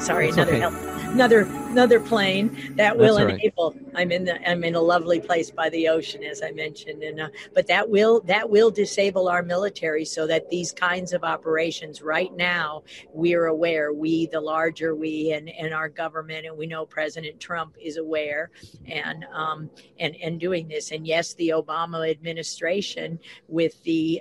sorry, That's okay. another plane that will That's all right. enable. I'm in a lovely place by the ocean, as I mentioned, and but that will disable our military so that these kinds of operations right now, we're aware, the larger we and our government, and we know President Trump is aware and doing this. And yes, the Obama administration with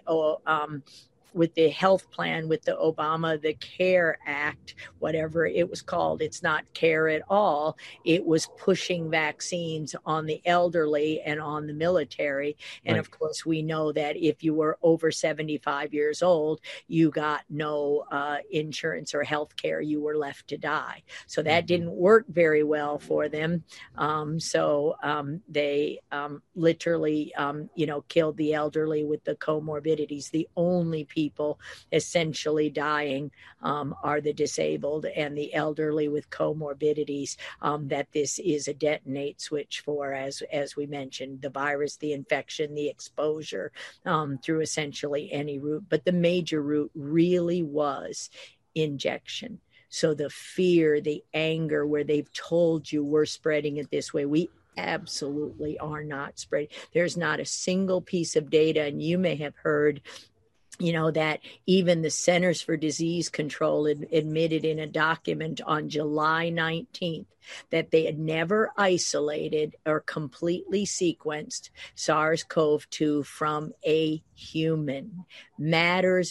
the health plan, with the Obama, the CARE Act, whatever it was called. It's not CARE at all. It was pushing vaccines on the elderly and on the military. And Right. of course, we know that if you were over 75 years old, you got no insurance or health care. You were left to die. So that didn't work very well for them. They literally, killed the elderly with the comorbidities. The only people essentially dying are the disabled and the elderly with comorbidities, that this is a detonate switch for, as we mentioned, the virus, the infection, the exposure through essentially any route. But the major route really was injection. So the fear, the anger, where they've told you we're spreading it this way, we absolutely are not spreading. There's not a single piece of data, and you may have heard that even the Centers for Disease Control admitted in a document on July 19th that they had never isolated or completely sequenced SARS-CoV-2 from a human. Matters.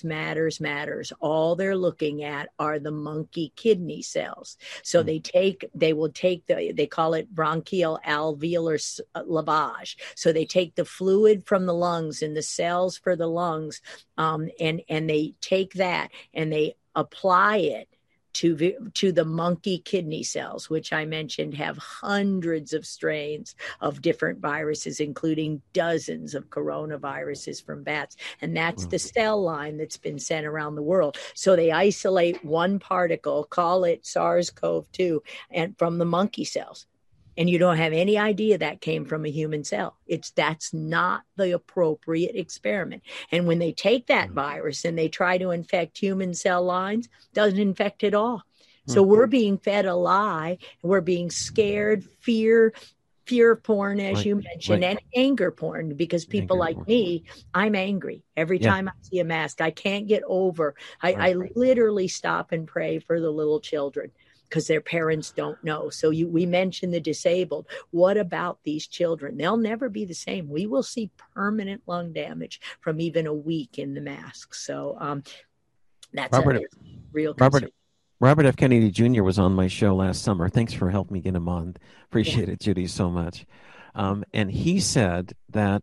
All they're looking at are the monkey kidney cells. So they will take they call it bronchial alveolar lavage. So they take the fluid from the lungs and the cells for the lungs, and they take that and they apply it to the monkey kidney cells, which I mentioned have hundreds of strains of different viruses, including dozens of coronaviruses from bats. And that's the cell line that's been sent around the world. So they isolate one particle, call it SARS-CoV-2, and from the monkey cells. And you don't have any idea that came from a human cell. That's not the appropriate experiment. And when they take that virus and they try to infect human cell lines, doesn't infect at all. So we're being fed a lie. We're being scared, fear porn, as you mentioned, and anger porn, because people like me, I'm angry every time I see a mask. I can't get over. I literally stop and pray for the little children, because their parents don't know. So we mentioned the disabled. What about these children? They'll never be the same. We will see permanent lung damage from even a week in the mask. So that's a real concern. Robert F. Kennedy Jr. was on my show last summer. Thanks for helping me get him on. Appreciate it, Judy, so much. And he said that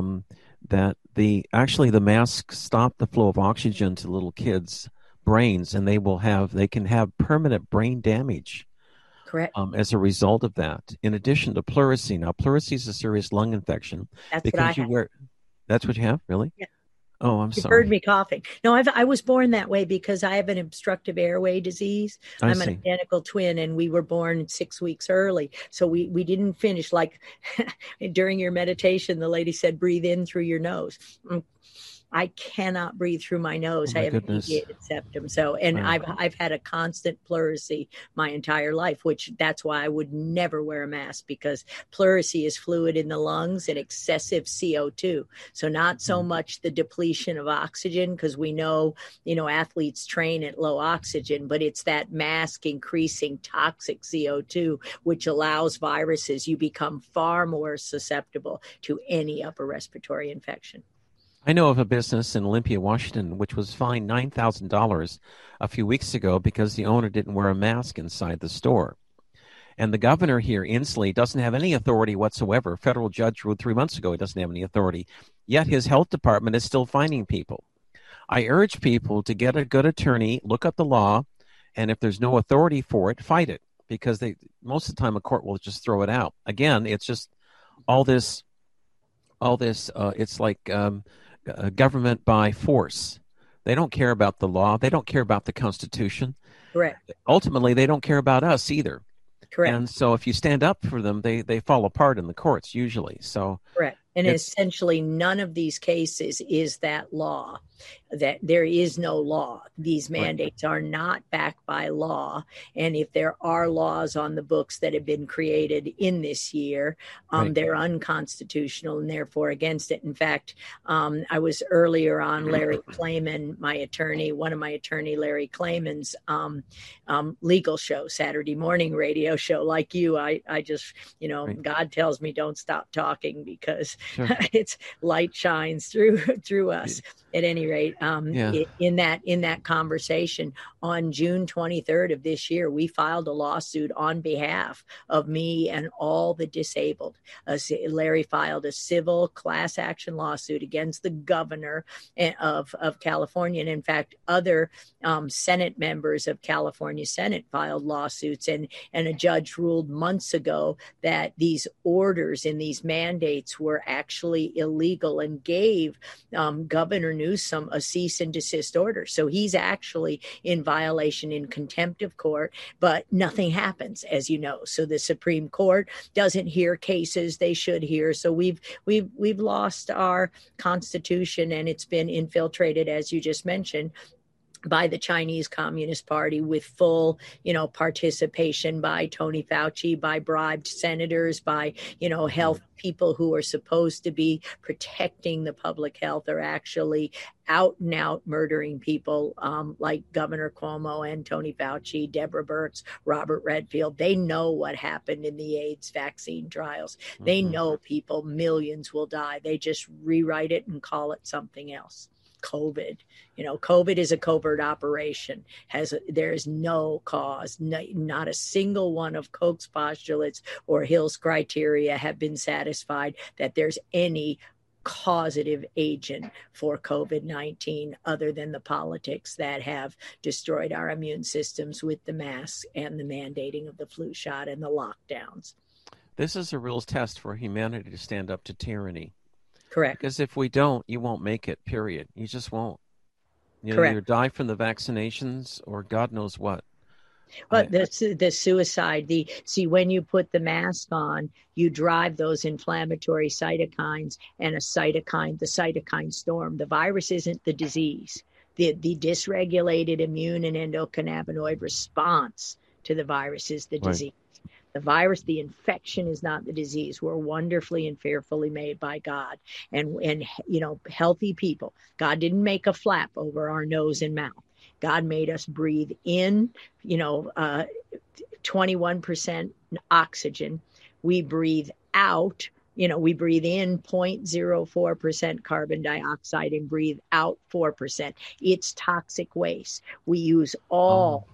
the masks stop the flow of oxygen to little kids' brains, and they can have permanent brain damage. Correct. As a result of that, in addition to pleurisy. Now, pleurisy is a serious lung infection. That's what I have. That's what you have, really? Yeah. Oh, I'm You've sorry. heard me coughing. No, I was born that way because I have an obstructive airway disease. I'm an identical twin, and we were born 6 weeks early. So we didn't finish, like during your meditation, the lady said, breathe in through your nose. I cannot breathe through my nose. I have an deviated septum. So, and I've had a constant pleurisy my entire life, which that's why I would never wear a mask, because pleurisy is fluid in the lungs and excessive CO2. So not so much the depletion of oxygen, because we know, athletes train at low oxygen, but it's that mask increasing toxic CO2, which allows viruses. You become far more susceptible to any upper respiratory infection. I know of a business in Olympia, Washington, which was fined $9,000 a few weeks ago because the owner didn't wear a mask inside the store. And the governor here, Inslee, doesn't have any authority whatsoever. A federal judge ruled 3 months ago he doesn't have any authority. Yet his health department is still fining people. I urge people to get a good attorney, look up the law, and if there's no authority for it, fight it, because most of the time a court will just throw it out. Again, it's just all this. It's like government by force. They don't care about the law. They don't care about the Constitution. Correct. Ultimately, they don't care about us either. Correct. And so if you stand up for them, they fall apart in the courts usually. So correct. And essentially, none of these cases is that law, that there is no law. These mandates are not backed by law. And if there are laws on the books that have been created in this year, they're unconstitutional and therefore against it. In fact, I was earlier on Larry Klayman, my attorney, one of my attorney, Larry Klayman's legal show, Saturday morning radio show. Like you, I just, God tells me don't stop talking because it's light shines through us. At any rate, in that conversation on June 23rd of this year, we filed a lawsuit on behalf of me and all the disabled. Larry filed a civil class action lawsuit against the governor of California. And in fact, other Senate members of California Senate filed lawsuits. And a judge ruled months ago that these orders and these mandates were actually illegal and gave Governor Newsom a cease and desist order. So he's actually in violation in contempt of court, but nothing happens, as you know. So the Supreme Court doesn't hear cases they should hear. So we've lost our Constitution, and it's been infiltrated, as you just mentioned, by the Chinese Communist Party with full, participation by Tony Fauci, by bribed senators, by, health people who are supposed to be protecting the public health are actually out and out murdering people, like Governor Cuomo and Tony Fauci, Deborah Birx, Robert Redfield. They know what happened in the AIDS vaccine trials. They know millions will die. They just rewrite it and call it something else. COVID. COVID is a covert operation. There is no cause. Not a single one of Koch's postulates or Hill's criteria have been satisfied that there's any causative agent for COVID-19 other than the politics that have destroyed our immune systems with the masks and the mandating of the flu shot and the lockdowns. This is a real test for humanity to stand up to tyranny. Correct. Because if we don't, you won't make it, period. You just won't. Correct. Either die from the vaccinations or God knows what. But the suicide, when you put the mask on, you drive those inflammatory cytokines and the cytokine storm. The virus isn't the disease. The dysregulated immune and endocannabinoid response to the virus is the disease. The virus, the infection is not the disease. We're wonderfully and fearfully made by God. And healthy people. God didn't make a flap over our nose and mouth. God made us breathe in, 21% oxygen. We breathe out, we breathe in 0.04% carbon dioxide and breathe out 4%. It's toxic waste. We use all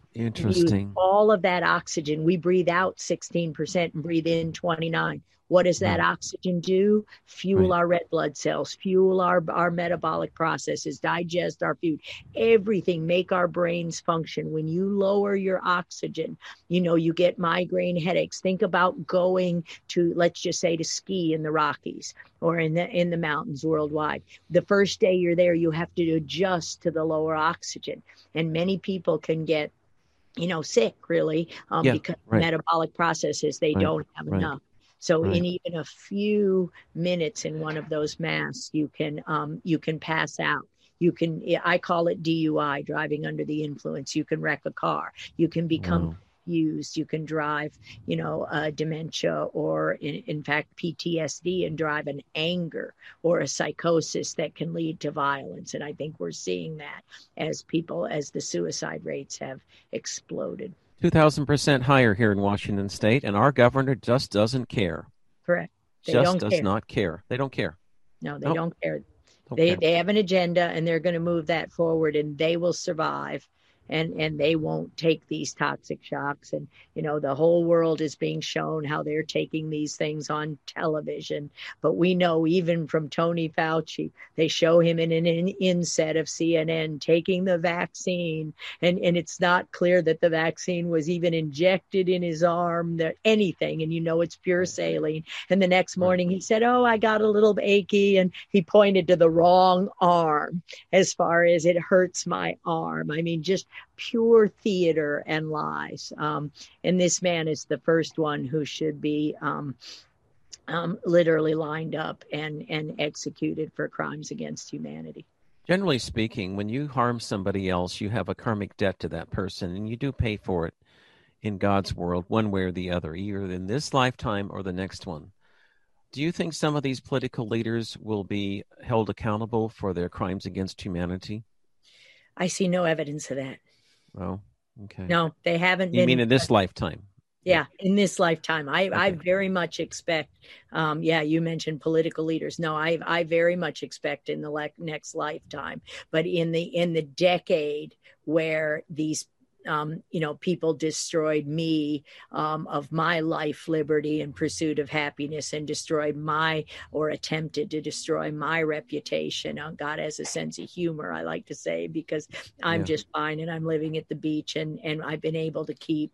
of that oxygen. We breathe out 16% and breathe in 29%. What does that oxygen do? Fuel our red blood cells, fuel our metabolic processes, digest our food, everything, make our brains function. When you lower your oxygen, you get migraine headaches. Think about going to, let's just say, to ski in the Rockies or in the mountains worldwide. The first day you're there, you have to adjust to the lower oxygen. And many people can get sick, really, because metabolic processes, they don't have enough. So in even a few minutes in one of those masks, you can pass out. I call it DUI, driving under the influence. You can wreck a car. You can become confused. You can drive, dementia or in fact PTSD and drive an anger or a psychosis that can lead to violence. And I think we're seeing that as the suicide rates have exploded. 2,000% higher here in Washington State, and our governor just doesn't care. Correct. They just does not care. They don't care. No, they don't care. They have an agenda, and they're going to move that forward, and they will survive. And they won't take these toxic shocks. And, the whole world is being shown how they're taking these things on television. But we know even from Tony Fauci, they show him in an inset of CNN taking the vaccine. And it's not clear that the vaccine was even injected in his arm, anything. And it's pure saline. And the next morning he said, I got a little achy. And he pointed to the wrong arm as far as it hurts my arm. I mean, just pure theater and lies. And this man is the first one who should be literally lined up and executed for crimes against humanity. Generally speaking, when you harm somebody else, you have a karmic debt to that person, and you do pay for it in God's world, one way or the other, either in this lifetime or the next one. Do you think some of these political leaders will be held accountable for their crimes against humanity? I see no evidence of that. Oh, okay. No, they haven't You been. mean in this lifetime? Yeah, in this lifetime. I Okay. very much expect, you mentioned political leaders. No, I very much expect in the next lifetime, but in the decade where these people destroyed me, of my life, liberty, and pursuit of happiness, and destroyed or attempted to destroy my reputation. God has a sense of humor, I like to say, because I'm just fine and I'm living at the beach, and I've been able to keep,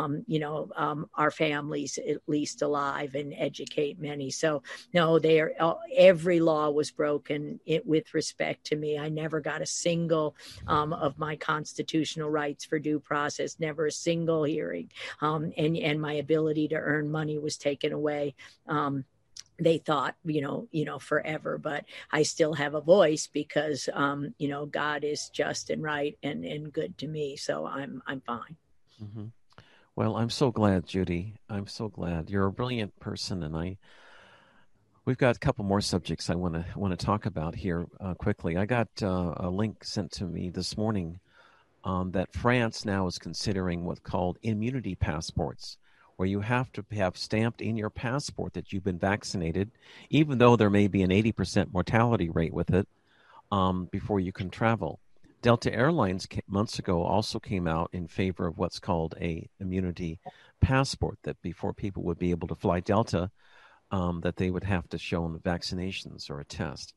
our families at least alive and educate many. So no, every law was broken with respect to me. I never got a single of my constitutional rights for due process, never a single hearing, and my ability to earn money was taken away. They thought, forever, but I still have a voice because, God is just and right and good to me. So I'm fine. Mm-hmm. Well, I'm so glad, Judy. I'm so glad. You're a brilliant person, and we've got a couple more subjects I want to talk about here quickly. I got a link sent to me this morning that France now is considering what's called immunity passports, where you have to have stamped in your passport that you've been vaccinated, even though there may be an 80% mortality rate with it, before you can travel. Delta Airlines months ago also came out in favor of what's called a immunity passport, that before people would be able to fly Delta, that they would have to show vaccinations or a test.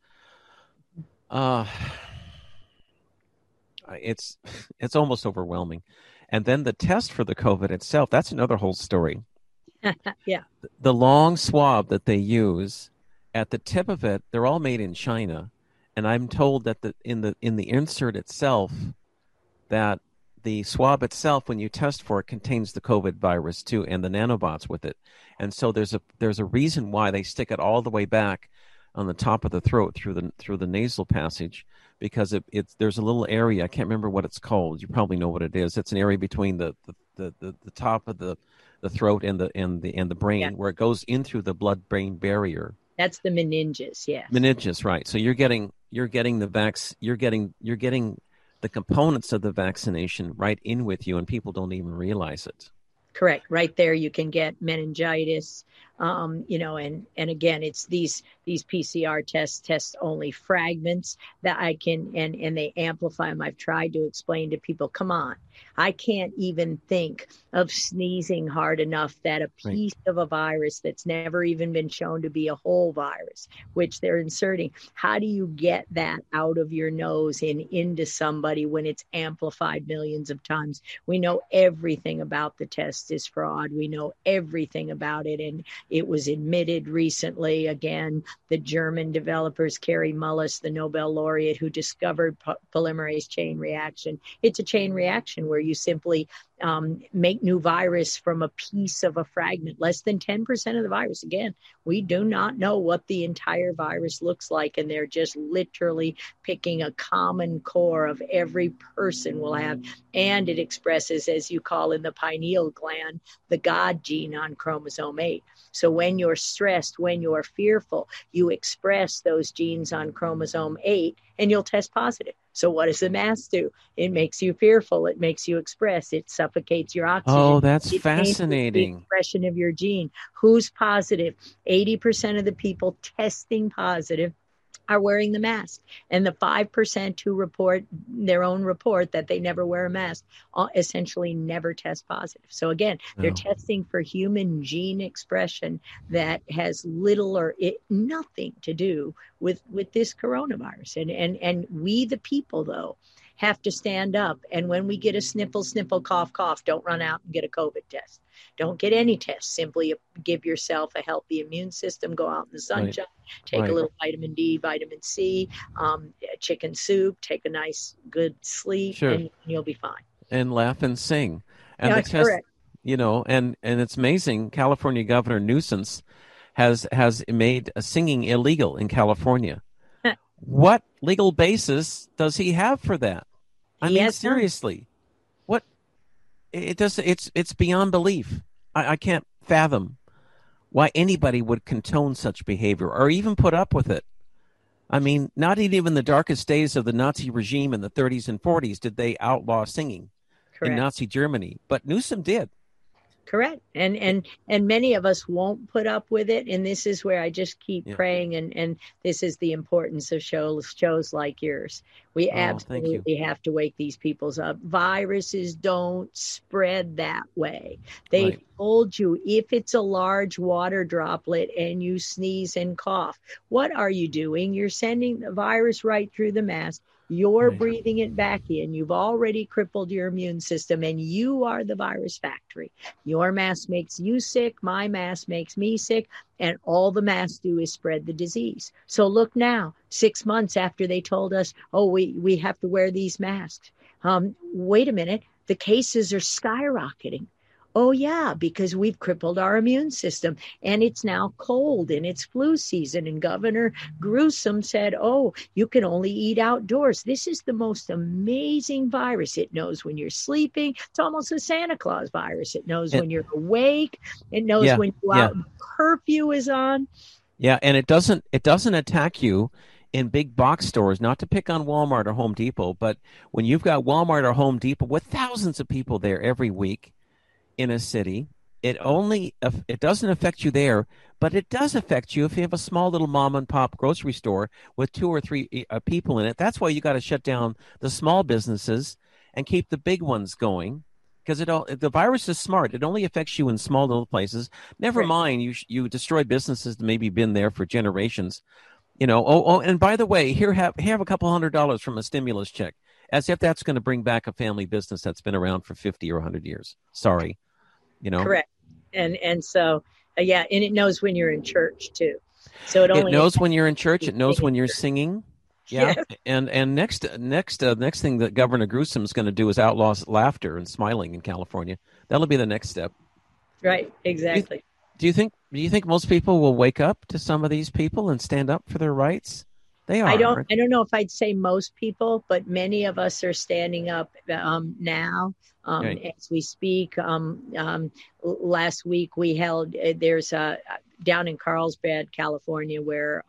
It's almost overwhelming. And then the test for the COVID itself, that's another whole story. Yeah. The long swab that they use, at the tip of it, they're all made in China. And I'm told that in the insert itself, that the swab itself, when you test for it, contains the COVID virus too, and the nanobots with it. And so there's a reason why they stick it all the way back on the top of the throat through the nasal passage, because there's a little area, I can't remember what it's called. You probably know what it is. It's an area between the top of the throat and the brain, where it goes in through the blood-brain barrier. That's the meninges, yes. Meninges, right? So you're getting the components of the vaccination right in with you, and people don't even realize it. Correct. Right there, you can get meningitis, and again, it's these PCR tests test only fragments that I can, and they amplify them. I've tried to explain to people, come on, I can't even think of sneezing hard enough that a piece of a virus that's never even been shown to be a whole virus, which they're inserting, how do you get that out of your nose and into somebody when it's amplified millions of times? We know everything about the test is fraud. We know everything about it, and it was admitted recently. Again, the German developers, Kary Mullis, the Nobel laureate who discovered polymerase chain reaction. It's a chain reaction where you simply make new virus from a piece of a fragment, less than 10% of the virus. Again, we do not know what the entire virus looks like, and they're just literally picking a common core of every person will have, and it expresses, as you call in the pineal gland, the God gene on chromosome 8. So when you're stressed, when you're fearful, you express those genes on chromosome 8 and you'll test positive. So what does the mask do? It makes you fearful. It makes you express. It suffocates your oxygen. Oh, that's fascinating. The expression of your gene. Who's positive? 80% of the people testing positive are wearing the mask. And the 5% who report their own report that they never wear a mask essentially never test positive. So again, they're testing for human gene expression that has little or nothing to do with this coronavirus. And we, the people, though, have to stand up. And when we get a sniffle, cough, don't run out and get a COVID test. Don't get any test. Simply give yourself a healthy immune system. Go out in the sunshine. Take a little vitamin D, vitamin C, chicken soup. Take a nice, good sleep, and you'll be fine. And laugh and sing. And that's correct. And it's amazing. California Governor Newsom has made singing illegal in California. What legal basis does he have for that? I He mean, has none. seriously, what it does? It's beyond belief. I can't fathom why anybody would condone such behavior or even put up with it. I mean, not even the darkest days of the Nazi regime in the 30s and 40s did they outlaw singing in Correct. Nazi Germany, but Newsom did. Correct. And many of us won't put up with it. And this is where I just keep Yeah. praying. And this is the importance of shows like yours. We Oh, thank you. absolutely have to wake these peoples up. Viruses don't spread that way. They Right. told you if it's a large water droplet and you sneeze and cough, what are you doing? You're sending the virus right through the mask. You're Right. breathing it back in. You've already crippled your immune system, and you are the virus factory. Your mask makes you sick. My mask makes me sick. And all the masks do is spread the disease. So look now, 6 months after they told us, oh, we have to wear these masks. Wait a minute. The cases are skyrocketing. Oh, yeah, because we've crippled our immune system. And it's now cold and it's flu season. And Governor Newsom said, oh, you can only eat outdoors. This is the most amazing virus. It knows when you're sleeping. It's almost a Santa Claus virus. It knows when you're awake. It knows Yeah, when you're out and curfew is on. Yeah, and it doesn't attack you in big box stores, not to pick on Walmart or Home Depot, but when you've got Walmart or Home Depot with thousands of people there every week in a city, it doesn't affect you there, but it does affect you if you have a small little mom and pop grocery store with 2 or 3 people in it. That's why you got to shut down the small businesses and keep the big ones going. Because the virus is smart. It only affects you in small little places. Never Right. mind, you destroy businesses that maybe been there for generations. Oh, and by the way, here have a couple $100 from a stimulus check, as if that's going to bring back a family business that's been around for 50 or 100 years. Sorry, Correct. And so, yeah, and it knows when you're in church too. So it knows when you're in church. It knows when you're singing. Yeah, Yes. and next thing that Governor Newsom is going to do is outlaw laughter and smiling in California. That'll be the next step. Right. Exactly. Do you think most people will wake up to some of these people and stand up for their rights? They are. I don't know if I'd say most people, but many of us are standing up now Right. as we speak. Last week we held there's down in Carlsbad, California, where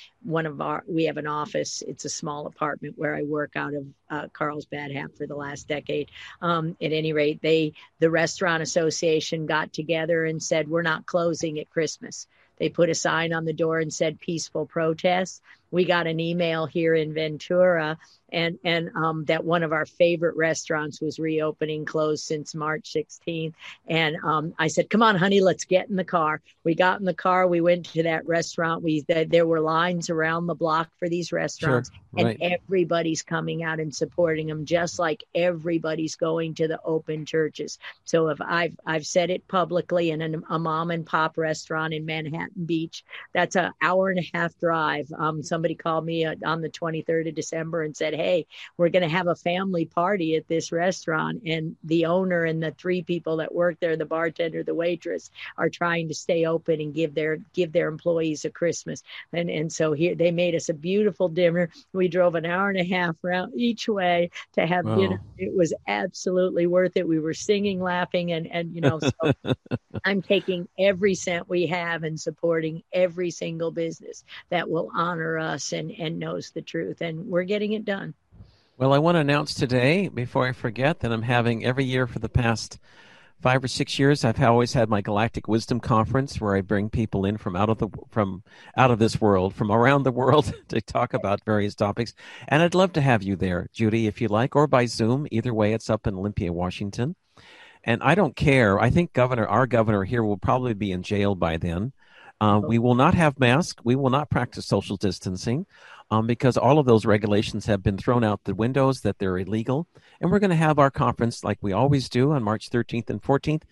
we have an office. It's a small apartment where I work out of Carlsbad, have for the last decade. At any rate, the Restaurant Association got together and said, we're not closing at Christmas. They put a sign on the door and said peaceful protest. We got an email here in Ventura and that one of our favorite restaurants was reopening, closed since March 16th. And I said, come on, honey, let's get in the car. We got in the car. We went to that restaurant. There were lines around the block for these restaurants. Sure. Right. And everybody's coming out and supporting them, just like everybody's going to the open churches. So if I've said it publicly, in a mom and pop restaurant in Manhattan Beach, that's an hour and a half drive. Somebody called me on the 23rd of December and said, hey, we're going to have a family party at this restaurant. And the owner and the 3 people that work there, the bartender, the waitress, are trying to stay open and give their employees a Christmas. And so here they made us a beautiful dinner. We drove an hour and a half round each way to have dinner. It was absolutely worth it. We were singing, laughing, and so I'm taking every cent we have and supporting every single business that will honor us and knows the truth. And we're getting it done. Well, I want to announce today, before I forget, that I'm having every year for the past 5 or 6 years, I've always had my Galactic Wisdom Conference, where I bring people in from out of this world, from around the world, to talk about various topics. And I'd love to have you there, Judy, if you like, or by Zoom. Either way, it's up in Olympia, Washington. And I don't care. I think our governor here will probably be in jail by then. We will not have masks. We will not practice social distancing because all of those regulations have been thrown out the windows, that they're illegal. And we're going to have our conference like we always do on March 13th and 14th,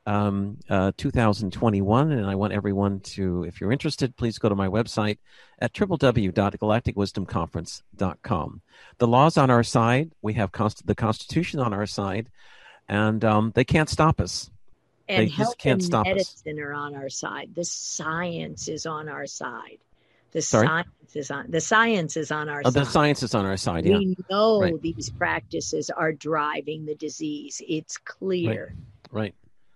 2021. And I want everyone to, if you're interested, please go to my website at www.galacticwisdomconference.com. The law's on our side. We have the Constitution on our side, and they can't stop us. And They just health can't and stop us. medicine are on our side. The science is on our side. The Sorry? science is on our Oh, the side. science is on our side. Yeah. We Right. know these practices are driving the disease. It's Right. clear. Right.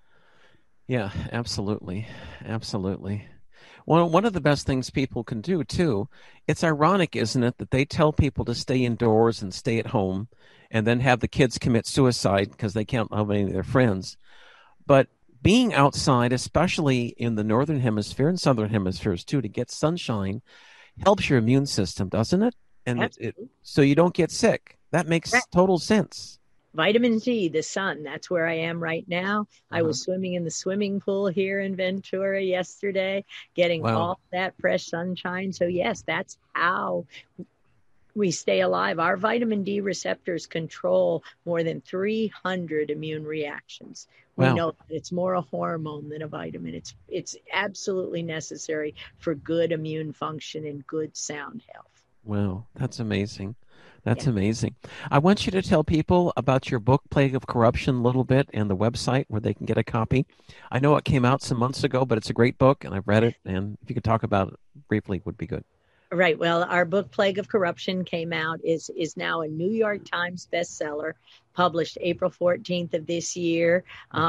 Yeah, absolutely. Absolutely. One of the best things people can do too, it's ironic, isn't it, that they tell people to stay indoors and stay at home and then have the kids commit suicide because they can't love any of their friends. But being outside, especially in the northern hemisphere and southern hemispheres too, to get sunshine helps your immune system, doesn't it? And Absolutely. so you don't get sick. That makes total sense. Vitamin D, the sun, that's where I am right now. I Uh-huh. was swimming in the swimming pool here in Ventura yesterday, getting Wow. all that fresh sunshine. So, yes, that's how we stay alive. Our vitamin D receptors control more than 300 immune reactions. We Wow. know that it's more a hormone than a vitamin. It's absolutely necessary for good immune function and good sound health. Wow. That's amazing. Yeah. That's amazing. I want you to tell people about your book, Plague of Corruption, a little bit, and the website where they can get a copy. I know it came out some months ago, but it's a great book, and I've read it. And if you could talk about it briefly, would be good. Right. Well, our book Plague of Corruption came out is now a New York Times bestseller, published April 14th of this year.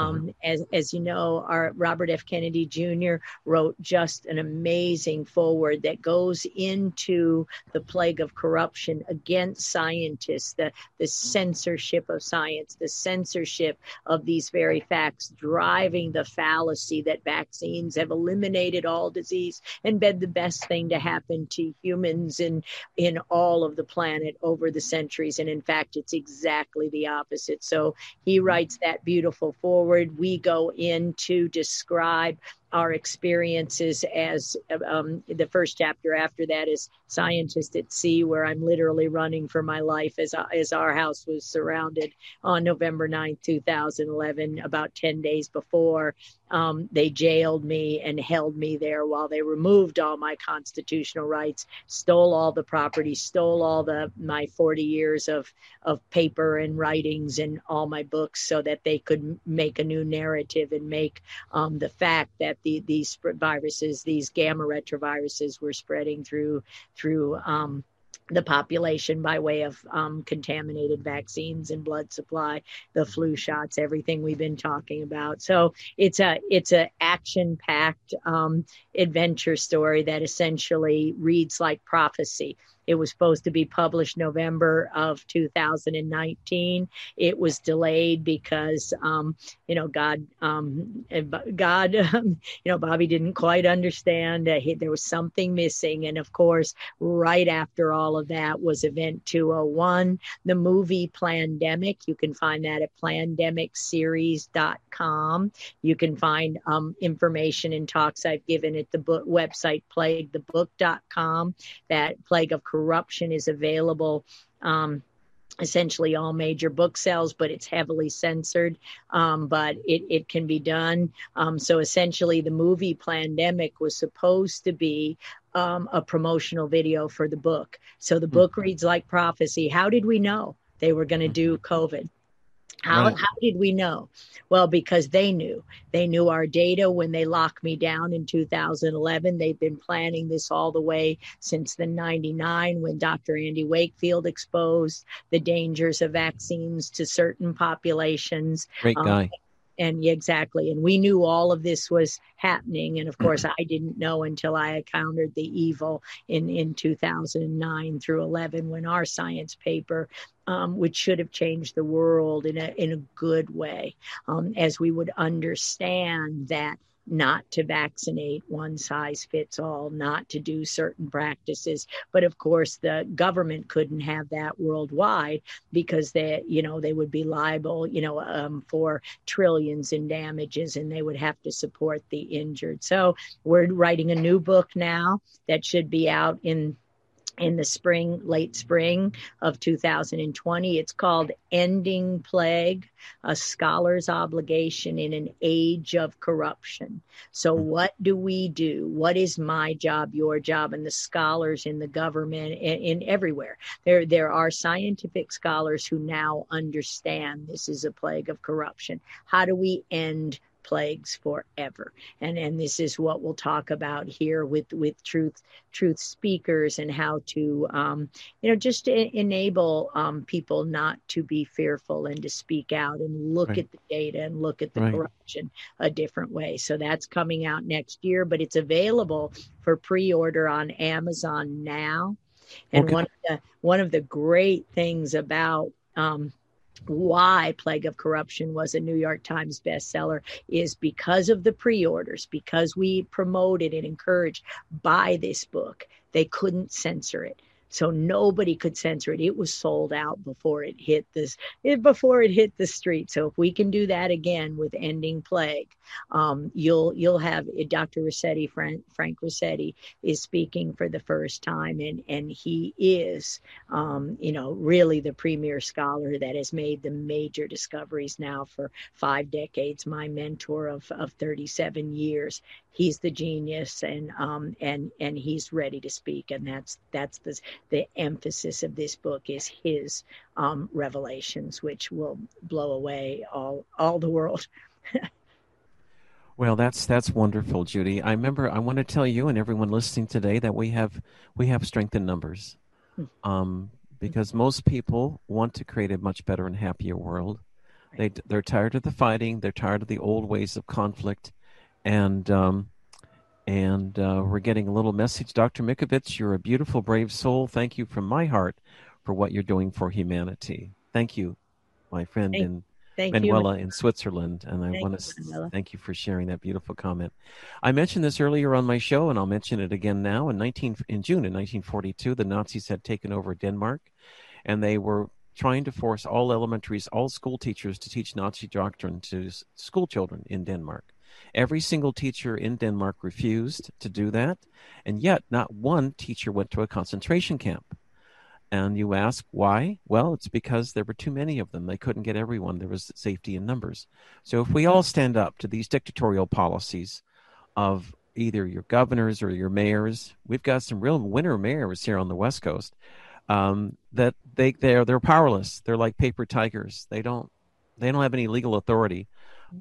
As you know, our Robert F. Kennedy Jr. wrote just an amazing foreword that goes into the plague of corruption against scientists, the censorship of science, the censorship of these very facts, driving the fallacy that vaccines have eliminated all disease and been the best thing to happen to humans in all of the planet over the centuries. And in fact, it's exactly the opposite. So he writes that beautiful foreword. We go in to describe our experiences as the first chapter after that is Scientist at Sea, where I'm literally running for my life as our house was surrounded on November 9th, 2011, about 10 days before. They jailed me and held me there while they removed all my constitutional rights, stole all the property, stole all my 40 years of paper and writings and all my books so that they could make a new narrative and make the fact that these viruses, these gamma retroviruses, were spreading through the population by way of contaminated vaccines and blood supply, the flu shots, everything we've been talking about. So it's a action-packed adventure story that essentially reads like prophecy. It was supposed to be published November of 2019. It was delayed because, God, Bobby didn't quite understand. There was something missing. And of course, right after all of that was Event 201, the movie Plandemic. You can find that at plandemicseries.com. You can find information and talks I've given at the book website, plaguethebook.com. That Plague of Corruption is available essentially all major book sales, but it's heavily censored. But it can be done. So essentially the movie Plandemic was supposed to be a promotional video for the book. So the book reads like prophecy. How did we know they were going to do COVID? How did we know? Well, because they knew. They knew our data when they locked me down in 2011. They've been planning this all the way since the 99 when Dr. Andy Wakefield exposed the dangers of vaccines to certain populations. Great guy. And exactly. And we knew all of this was happening. And of course, I didn't know until I encountered the evil in 2009 through 11 when our science paper, which should have changed the world in a good way, as we would understand that not to vaccinate one size fits all, not to do certain practices. But of course, the government couldn't have that worldwide because they would be liable, for trillions in damages, and they would have to support the injured. So we're writing a new book now that should be out in the late spring of 2020. It's called Ending Plague, a Scholar's Obligation in an Age of Corruption. So what do we do? What is my job, your job, and the scholars in the government in everywhere? There are scientific scholars who now understand this is a plague of corruption. How do we end plagues forever. And this is what we'll talk about here with truth speakers, and how to just to enable people not to be fearful and to speak out and look Right. at the data and look at the Right. corruption a different way. So that's coming out next year, but it's available for pre-order on Amazon now. And Okay. one of the great things about why Plague of Corruption was a New York Times bestseller is because of the pre-orders, because we promoted and encouraged, buy this book. They couldn't censor it. So nobody could censor it. It was sold out before it hit the street. So if we can do that again with Ending Plague, you'll have Dr. Rossetti, Frank Rossetti, is speaking for the first time, and he is really the premier scholar that has made the major discoveries now for 5 decades. My mentor of 37 years. He's the genius, and he's ready to speak, and that's the emphasis of this book is his revelations, which will blow away all the world. Well, that's wonderful, Judy. I want to tell you and everyone listening today that we have strength in numbers, because most people want to create a much better and happier world. They're tired of the fighting. They're tired of the old ways of conflict, and we're getting a little message. Dr. Mikovits, you're a beautiful, brave soul. Thank you from my heart for what you're doing for humanity. Thank you, my friend in Manuela in Switzerland. And I want to thank you for sharing that beautiful comment. I mentioned this earlier on my show, and I'll mention it again now. In June 1942, the Nazis had taken over Denmark, and they were trying to force all elementaries, all school teachers to teach Nazi doctrine to school children in Denmark. Every single teacher in Denmark refused to do that, and yet not one teacher went to a concentration camp. And you ask why? Well, it's because there were too many of them. They couldn't get everyone. There was safety in numbers. So if we all stand up to these dictatorial policies of either your governors or your mayors, we've got some real winner mayors here on the West Coast, that they're powerless. They're like paper tigers. They don't have any legal authority.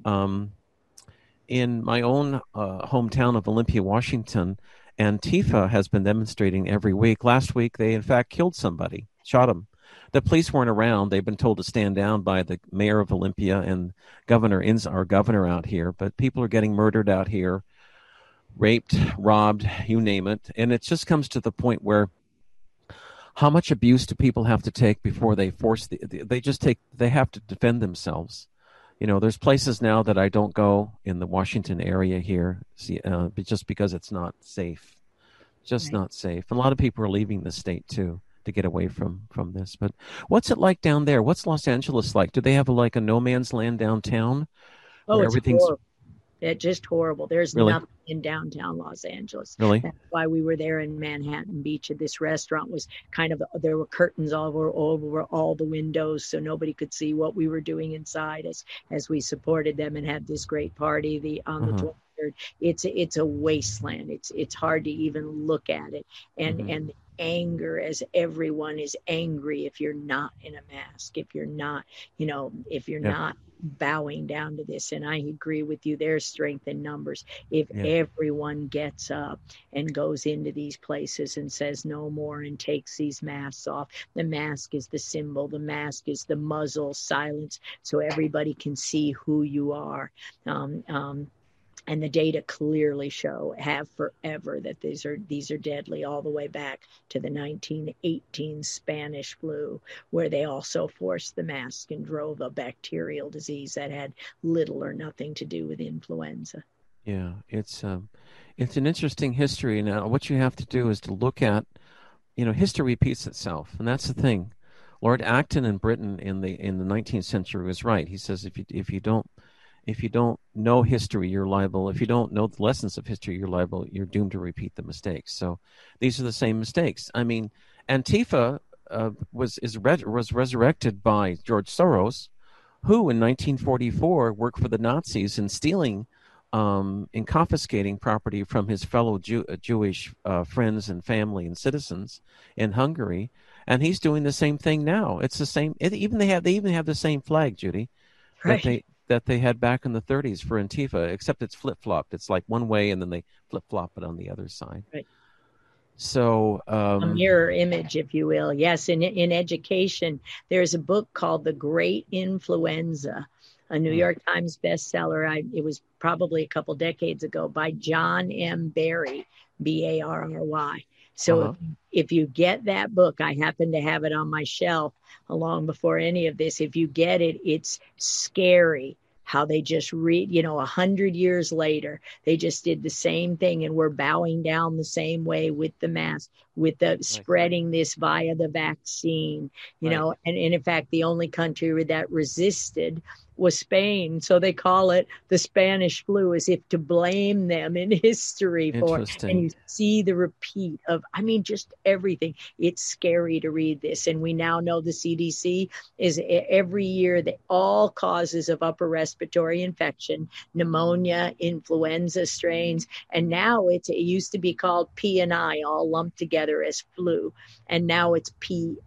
In my own hometown of Olympia, Washington, Antifa has been demonstrating every week. Last week, they in fact killed somebody, shot him. The police weren't around. They've been told to stand down by the mayor of Olympia and our governor out here. But people are getting murdered out here, raped, robbed, you name it. And it just comes to the point where how much abuse do people have to take before they they have to defend themselves. There's places now that I don't go in the Washington area here, just because it's not safe. Not safe. And a lot of people are leaving the state, too, to get away from this. But what's it like down there? What's Los Angeles like? Do they have a no man's land downtown? Oh, it's horrible. It's just horrible. There's nothing in downtown Los Angeles. Really? That's why we were there in Manhattan Beach. This restaurant was there were curtains all over all the windows, so nobody could see what we were doing inside as we supported them and had this great party on the 23rd. It's a wasteland. It's hard to even look at it. And the anger, as everyone is angry if you're not in a mask, if you're not, not bowing down to this. And I agree with you, there's strength in numbers. If everyone gets up and goes into these places and says no more and takes these masks off. The mask is the symbol, the mask is the muzzle, silence, so everybody can see who you are. And the data clearly have forever that these are deadly, all the way back to the 1918 Spanish flu, where they also forced the mask and drove a bacterial disease that had little or nothing to do with influenza. Yeah, it's an interesting history. Now, what you have to do is to look at, history repeats itself, and that's the thing. Lord Acton in Britain in the 19th century was right. He says if you don't know history, you're liable. If you don't know the lessons of history, you're liable. You're doomed to repeat the mistakes. So these are the same mistakes. I mean, Antifa was resurrected by George Soros, who in 1944 worked for the Nazis in stealing and confiscating property from his fellow Jewish friends and family and citizens in Hungary. And he's doing the same thing now. It's the same. They even have the same flag, Judy. Right. that they had back in the 30s for Antifa, except it's flip-flopped. It's like one way and then they flip-flop it on the other side. Right. So A mirror image, if you will. Yes, in education, there's a book called The Great Influenza, a New York Times bestseller. It was probably a couple decades ago, by John M. Barry, Barry. So if you get that book, I happen to have it on my shelf long before any of this. If you get it, it's scary how they just read, 100 years later, they just did the same thing, and we're bowing down the same way with the mask, with the spreading this via the vaccine, and in fact, the only country that resisted was Spain. So they call it the Spanish flu, as if to blame them in history for it. And you see the repeat of, just everything. It's scary to read this. And we now know the CDC is every year that all causes of upper respiratory infection, pneumonia, influenza strains, and now it used to be called P&I, all lumped together as flu. And now it's PIC,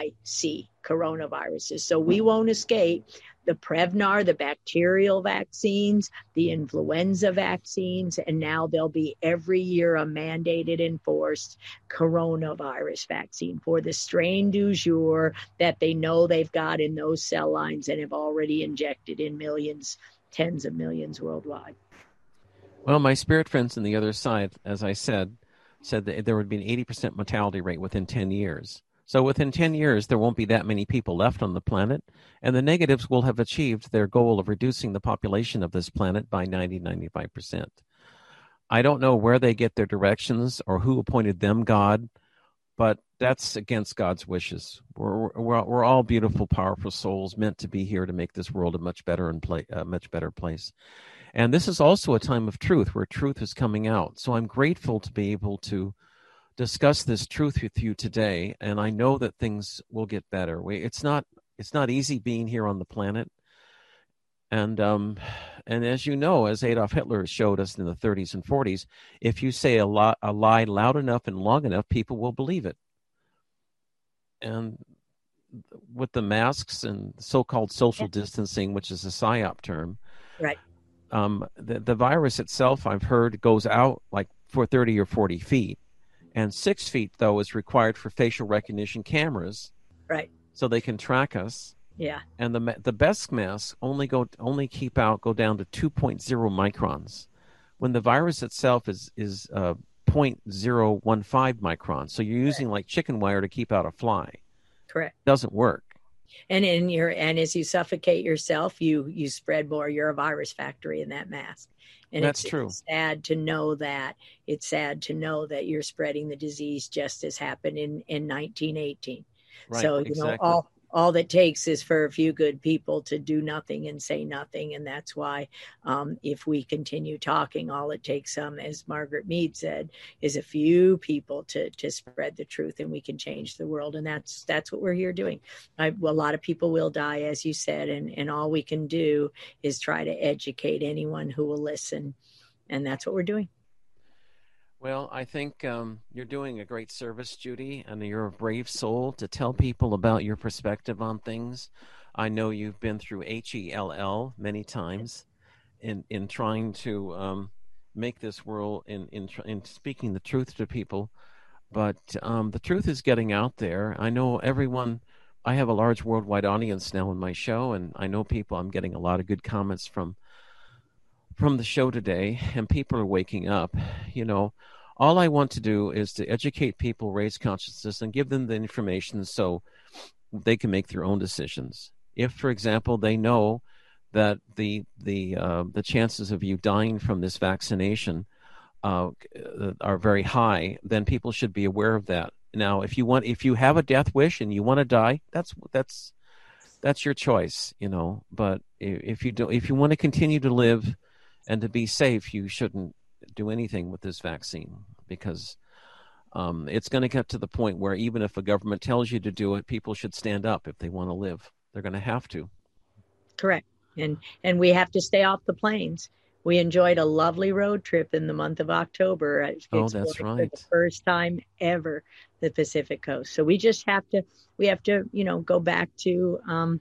coronaviruses. So we won't escape the Prevnar, the bacterial vaccines, the influenza vaccines, and now there'll be every year a mandated, enforced coronavirus vaccine for the strain du jour that they know they've got in those cell lines and have already injected in millions, tens of millions worldwide. Well, my spirit friends on the other side, as I said that there would be an 80% mortality rate within 10 years. So within 10 years, there won't be that many people left on the planet, and the negatives will have achieved their goal of reducing the population of this planet by 95%. I don't know where they get their directions or who appointed them God, but that's against God's wishes. We're all beautiful, powerful souls meant to be here to make this world a much better place. And this is also a time of truth, where truth is coming out. So I'm grateful to be able to discuss this truth with you today, and I know that things will get better. It's not easy being here on the planet, and as you know, as Adolf Hitler showed us in the 30s and 40s, if you say a lie loud enough and long enough, people will believe it. And with the masks and so-called social distancing, which is a PSYOP term, right? The virus itself, I've heard, goes out like for 30 or 40 feet. And 6 feet, though, is required for facial recognition cameras, right? So they can track us. Yeah. And the best masks only go down to 2.0 microns, when the virus itself is 0.015 microns. So you're using like chicken wire to keep out a fly. Correct. Doesn't work. And as you suffocate yourself, you spread more. You're a virus factory in that mask. And that's true. It's sad to know that. It's sad to know that you're spreading the disease just as happened in 1918. Right, so, exactly. All that takes is for a few good people to do nothing and say nothing. And that's why if we continue talking, all it takes, as Margaret Mead said, is a few people to spread the truth, and we can change the world. And that's what we're here doing. A lot of people will die, as you said, and all we can do is try to educate anyone who will listen. And that's what we're doing. Well, I think you're doing a great service, Judy, and you're a brave soul to tell people about your perspective on things. I know you've been through HELL many times in trying to make this world, in speaking the truth to people. But the truth is getting out there. I know I have a large worldwide audience now in my show, and I know people, I'm getting a lot of good comments from the show today, and people are waking up. All I want to do is to educate people, raise consciousness, and give them the information so they can make their own decisions. If, for example, they know that the chances of you dying from this vaccination are very high, then people should be aware of that. Now, if you have a death wish and you want to die, that's your choice, But if you want to continue to live and to be safe, you shouldn't do anything with this vaccine, because it's going to get to the point where even if a government tells you to do it, people should stand up if they want to live. They're going to have to. Correct. And we have to stay off the planes. We enjoyed a lovely road trip in the month of October. Oh, that's right. For the first time ever, the Pacific coast. So we just have to, go back to,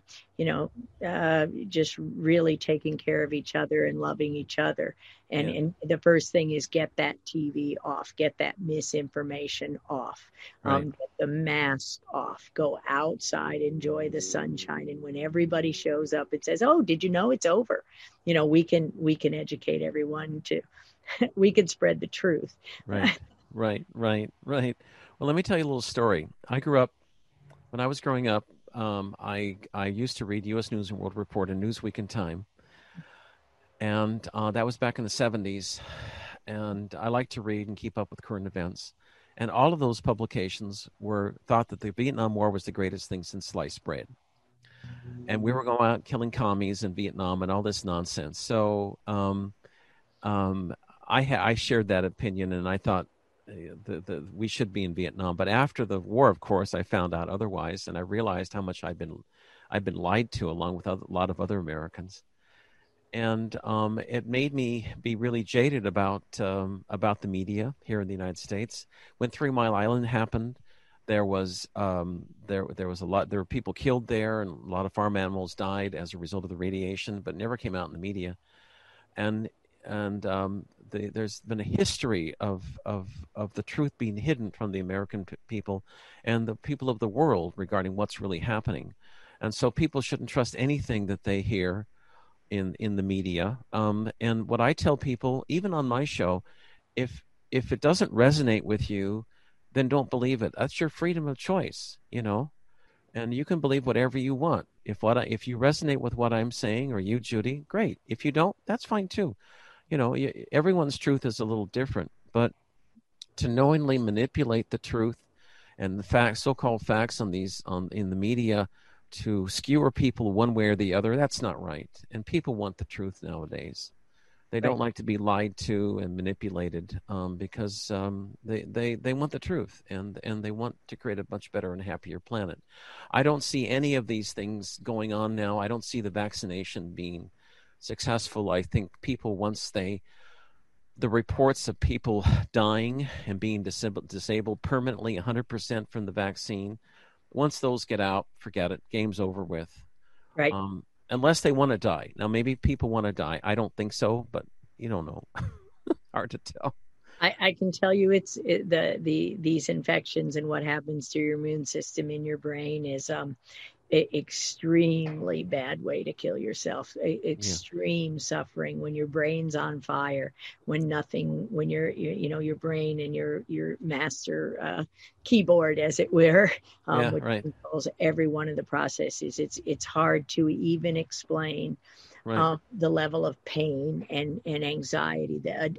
just really taking care of each other and loving each other. And the first thing is get that TV off, get that misinformation off, Right. get the mask off, go outside, enjoy the sunshine. And when everybody shows up, it says, "Oh, did you know it's over?" We can educate everyone to, we can spread the truth. Right. Right. Right. Right. Well, let me tell you a little story. When I was growing up, I used to read U.S. News and World Report and Newsweek and Time, and that was back in the 70s. And I like to read and keep up with current events. And all of those publications thought that the Vietnam War was the greatest thing since sliced bread. And we were going out killing commies in Vietnam and all this nonsense. So I shared that opinion, and I thought we should be in Vietnam. But after the war, of course, I found out otherwise, and I realized how much I've been lied to, along with a lot of other Americans. And it made me be really jaded about the media here in the United States. When 3 Mile Island happened, there was there were people killed there, and a lot of farm animals died as a result of the radiation, but never came out in the media. And there's been a history of the truth being hidden from the American people and the people of the world regarding what's really happening. And so people shouldn't trust anything that they hear in the media. And what I tell people, even on my show, if it doesn't resonate with you, then don't believe it. That's your freedom of choice, and you can believe whatever you want. If you resonate with what I'm saying, or you, Judy, great. If you don't, that's fine too. Everyone's truth is a little different, but to knowingly manipulate the truth and the facts, so-called facts in the media, to skewer people one way or the other, that's not right. And people want the truth nowadays. They don't like to be lied to and manipulated, because they want the truth, and they want to create a much better and happier planet. I don't see any of these things going on now. I don't see the vaccination being successful. I think people, the reports of people dying and being disabled permanently 100% from the vaccine, once those get out, forget it. Game's over with. Right. Unless they want to die. Now, maybe people want to die. I don't think so, but you don't know. Hard to tell. I can tell you these infections and what happens to your immune system in your brain is extremely bad way to kill yourself. Extreme suffering when your brain's on fire, when your brain and your master keyboard, as it were, which controls every one of the processes. It's hard to even explain. Right. The level of pain and anxiety,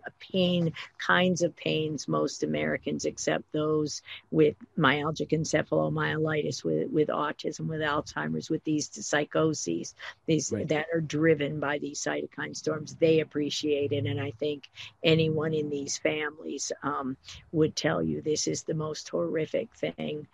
kinds of pains most Americans, except those with myalgic encephalomyelitis, with autism, with Alzheimer's, with these psychoses, that are driven by these cytokine storms, they appreciate it. And I think anyone in these families would tell you this is the most horrific thing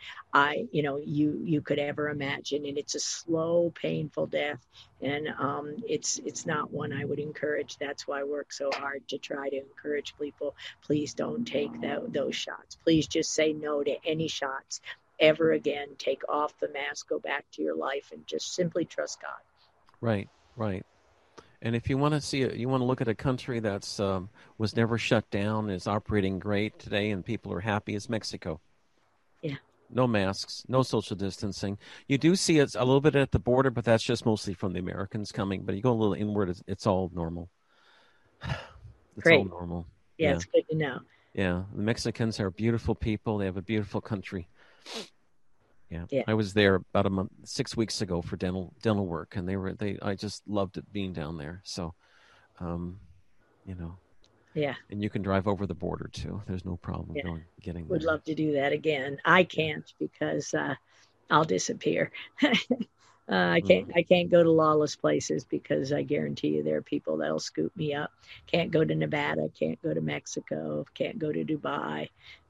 you could ever imagine. And it's a slow, painful death. And it's not one I would encourage. That's why I work so hard to try to encourage people. Please don't take those shots. Please just say no to any shots ever again. Take off the mask, go back to your life, and just simply trust God. Right. And if you want to look at a country that's was never shut down, is operating great today, and people are happy, is Mexico. Yeah. No masks, no social distancing. You do see it a little bit at the border, but that's just mostly from the Americans coming. But you go a little inward, it's all normal. It's Great. all normal. Yeah, it's good to know. Yeah, the Mexicans are beautiful people. They have a beautiful country. Yeah. I was there about 6 weeks ago for dental work, and I just loved it being down there. So, Yeah. And you can drive over the border too. There's no problem getting there. Would love to do that again. I can't because I'll disappear. I can't go to lawless places because I guarantee you there are people that'll scoop me up. Can't go to Nevada. Can't go to Mexico. Can't go to Dubai.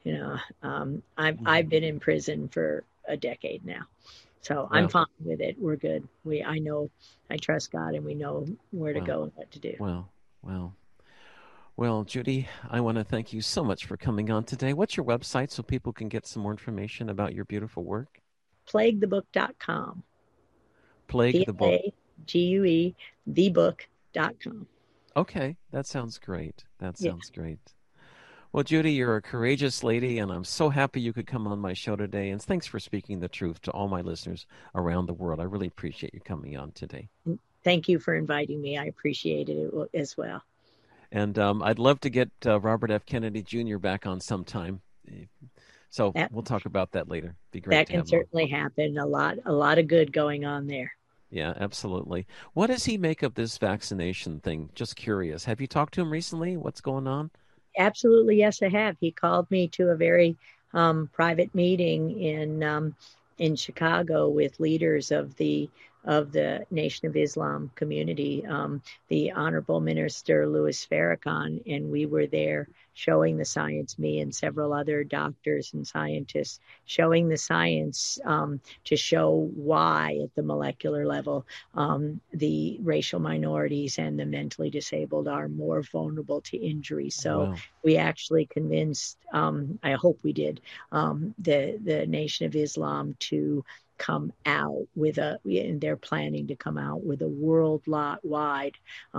I've been in prison for a decade now, so I'm fine with it. We're good. I trust God, and we know where to go and what to do. Well. Well, Judy, I want to thank you so much for coming on today. What's your website so people can get some more information about your beautiful work? Plaguethebook.com. Plague the Book. Plague, thebook.com. Okay, that sounds great. That Yeah. sounds great. Well, Judy, you're a courageous lady, and I'm so happy you could come on my show today. And thanks for speaking the truth to all my listeners around the world. I really appreciate you coming on today. Thank you for inviting me. I appreciated it as well. And I'd love to get Robert F. Kennedy Jr. back on sometime. So That we'll talk about that later. Be great that to can have him on. certainly happen. A lot of good going on there. Yeah, absolutely. What does he make of this vaccination thing? Just curious. Have you talked to him recently? What's going on? Absolutely, yes, I have. He called me to a very private meeting in Chicago with leaders of the Nation of Islam community, the Honorable Minister Louis Farrakhan, and we were there showing the science, me and several other doctors and scientists, showing the science to show why at the molecular level the racial minorities and the mentally disabled are more vulnerable to injury. So Wow. we actually convinced, I hope we did, the Nation of Islam to come out with and they're planning to come out with a worldwide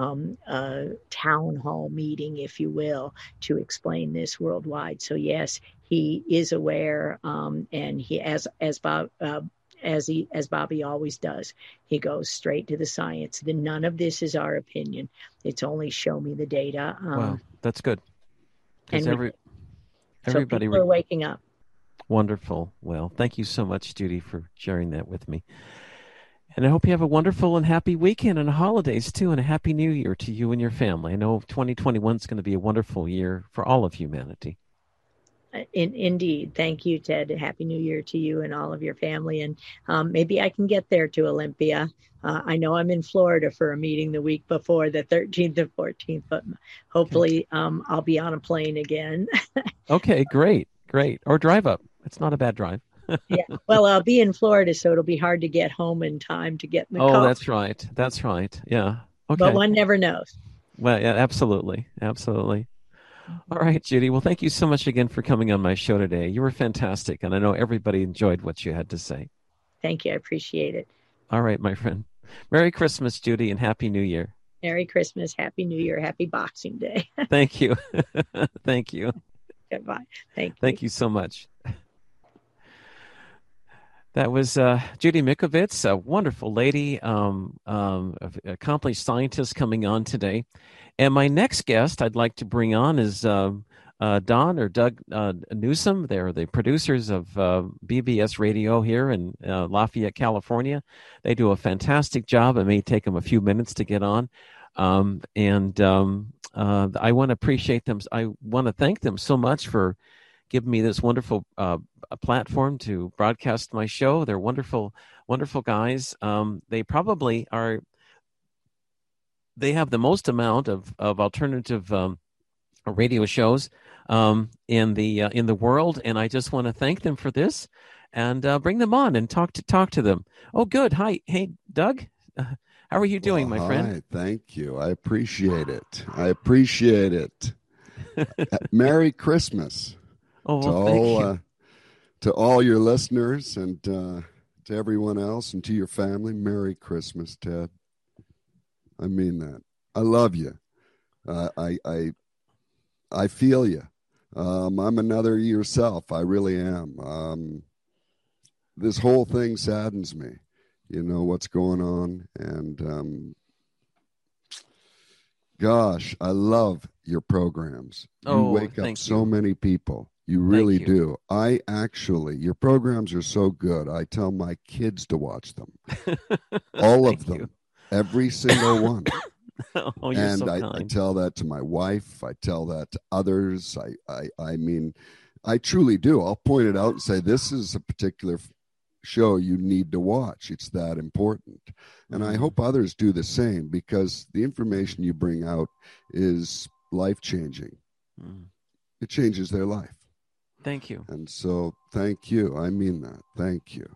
town hall meeting, if you will, to explain this worldwide. So yes, he is aware, and he, as Bob, as Bobby always does, he goes straight to the science. None of this is our opinion. It's only show me the data. Wow. That's good. Because And so everybody people are waking up. wonderful. Well, thank you so much, Judy, for sharing that with me. And I hope you have a wonderful and happy weekend and holidays too, and a happy new year to you and your family. I know 2021 is going to be a wonderful year for all of humanity. Indeed. Thank you, Ted. Happy New Year to you and all of your family. And maybe I can get there to Olympia. I know I'm in Florida for a meeting the week before, the 13th and 14th, but hopefully I'll be on a plane again. Okay, great. Or drive up. It's not a bad drive. Yeah. Well, I'll be in Florida, so it'll be hard to get home in time to get in the car. Oh, that's right. Yeah. Okay. But one never knows. Well, yeah, absolutely. All right, Judy. Well, thank you so much again for coming on my show today. You were fantastic, and I know everybody enjoyed what you had to say. Thank you. I appreciate it. All right, my friend. Merry Christmas, Judy, and Happy New Year. Merry Christmas, Happy New Year, Happy Boxing Day. Thank you. Thank you. Goodbye. Thank you. Thank you so much. That was Judy Mikovits, a wonderful lady, accomplished scientist coming on today. And my next guest I'd like to bring on is Don or Doug Newsom. They're the producers of BBS Radio here in Lafayette, California. They do a fantastic job. It may take them a few minutes to get on. I want to appreciate them. I want to thank them so much for giving me this wonderful platform to broadcast my show. They're wonderful, wonderful guys. They probably are. They have the most amount of alternative radio shows in the world, and I just want to thank them for this, and bring them on and talk to them. Oh, good. Hi, hey, Doug. How are you doing, my friend? Hi, thank you. I appreciate it. Merry Christmas. Oh, well, thank you. To all your listeners and to everyone else and to your family, Merry Christmas, Ted. I mean that. I love you. I feel you. I'm another yourself. I really am. This whole thing saddens me. You know what's going on, and gosh, I love your programs. You wake up so many people. You really do. Your programs are so good. I tell my kids to watch them. All of them. Every single one. Oh, you're and so I tell that to my wife. I tell that to others. I mean, I truly do. I'll point it out and say, this is a particular show you need to watch. It's that important. And I hope others do the same, because the information you bring out is life-changing. It changes their life. Thank you. And so thank you. I mean that. Thank you.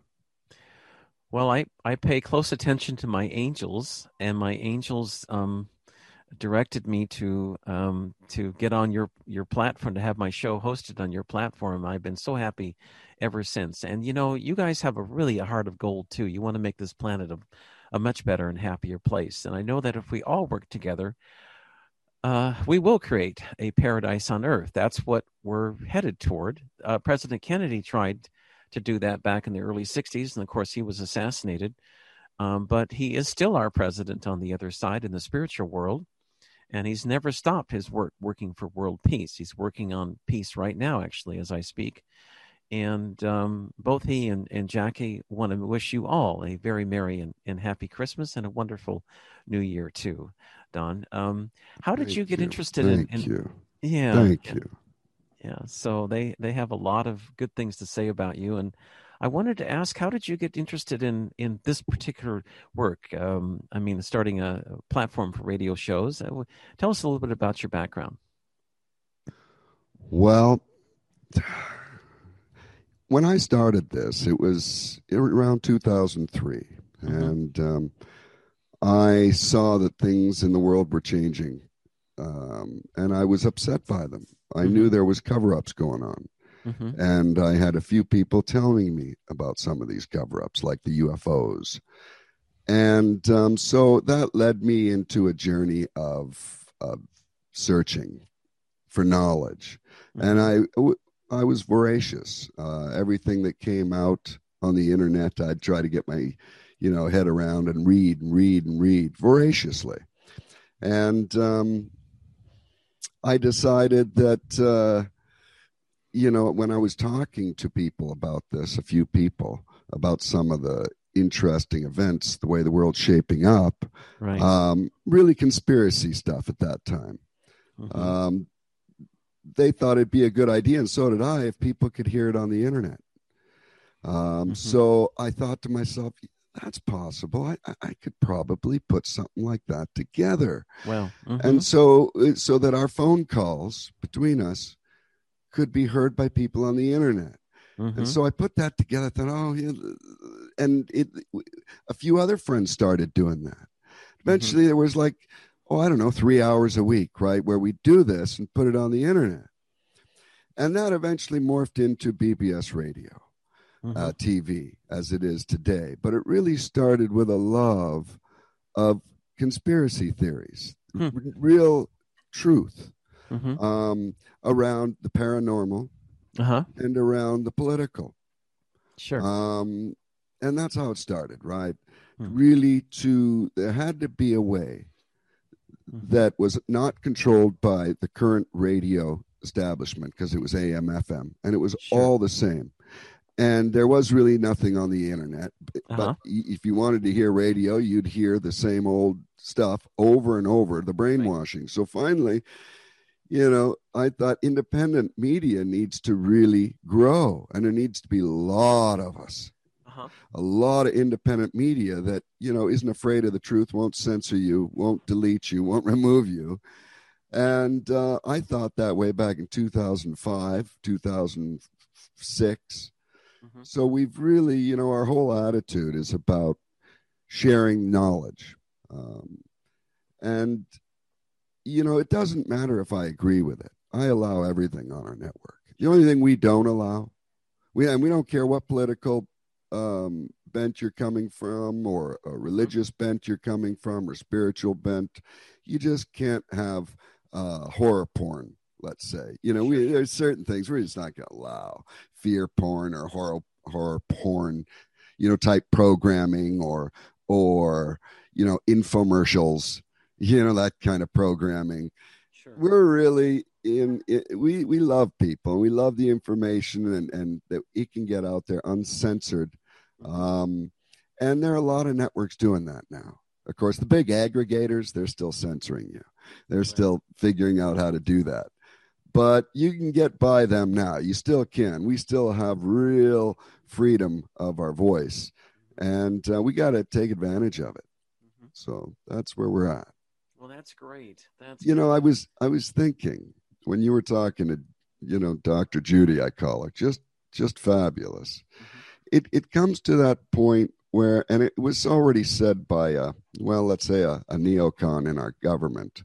Well, I pay close attention to my angels, and my angels directed me to get on your platform, to have my show hosted on your platform. I've been so happy ever since. And you guys have a heart of gold too. You want to make this planet a much better and happier place. And I know that if we all work together, we will create a paradise on Earth. That's what we're headed toward. President Kennedy tried to do that back in the early 60s, and of course he was assassinated. But he is still our president on the other side in the spiritual world, and he's never stopped his work working for world peace. He's working on peace right now, actually, as I speak. And both he and Jackie want to wish you all a very merry and happy Christmas and a wonderful New Year, too, Don. How did you get interested in... Thank you. Yeah. Thank you. Yeah, so they have a lot of good things to say about you. And I wanted to ask, how did you get interested in this particular work? Starting a platform for radio shows. Tell us a little bit about your background. Well, when I started this, it was around 2003. Mm-hmm. And I saw that things in the world were changing. And I was upset by them. I mm-hmm. knew there was cover-ups going on. Mm-hmm. And I had a few people telling me about some of these cover-ups, like the UFOs. And so that led me into a journey of searching for knowledge. Mm-hmm. And I was voracious. Everything that came out on the internet, I'd try to get my head around and read voraciously. And I decided that, when I was talking to people about this, a few people, about some of the interesting events, the way the world's shaping up, right. Really conspiracy stuff at that time. Mm-hmm. They thought it'd be a good idea, and so did I, if people could hear it on the internet. Mm-hmm. So I thought to myself, that's possible. I could probably put something like that together. Well, mm-hmm. And so that our phone calls between us could be heard by people on the internet. Mm-hmm. And so I put that together. I thought, and a few other friends started doing that. Eventually, mm-hmm. there was 3 hours a week, right, where we do this and put it on the internet. And that eventually morphed into BBS Radio. Mm-hmm. TV as it is today. But it really started with a love of conspiracy theories, real truth mm-hmm. Around the paranormal and around the political. Sure. And that's how it started, right? Mm-hmm. Really there had to be a way mm-hmm. that was not controlled by the current radio establishment, because it was AM, FM, and it was all the same. And there was really nothing on the internet. But if you wanted to hear radio, you'd hear the same old stuff over and over, the brainwashing. Right. So finally, I thought independent media needs to really grow. And there needs to be a lot of us. A lot of independent media that, isn't afraid of the truth, won't censor you, won't delete you, won't remove you. And I thought that way back in 2005, 2006. Mm-hmm. So we've really, our whole attitude is about sharing knowledge. And, it doesn't matter if I agree with it. I allow everything on our network. The only thing we don't allow, we don't care what political bent you're coming from, or a religious bent you're coming from, or spiritual bent. You just can't have horror porn. Let's say, there's certain things we're just not going to allow. Fear porn or horror porn, type programming or infomercials, that kind of programming. Sure. We're really we love people. We love the information and that it can get out there uncensored. And there are a lot of networks doing that now. Of course, the big aggregators, they're still censoring you. They're still figuring out how to do that. But you can get by them now. You still can. We still have real freedom of our voice. And we got to take advantage of it. Mm-hmm. So that's where we're at. Well, that's great. I was thinking when you were talking to, Dr. Judy, I call her, just fabulous. Mm-hmm. It comes to that point and it was already said by, let's say a neocon in our government.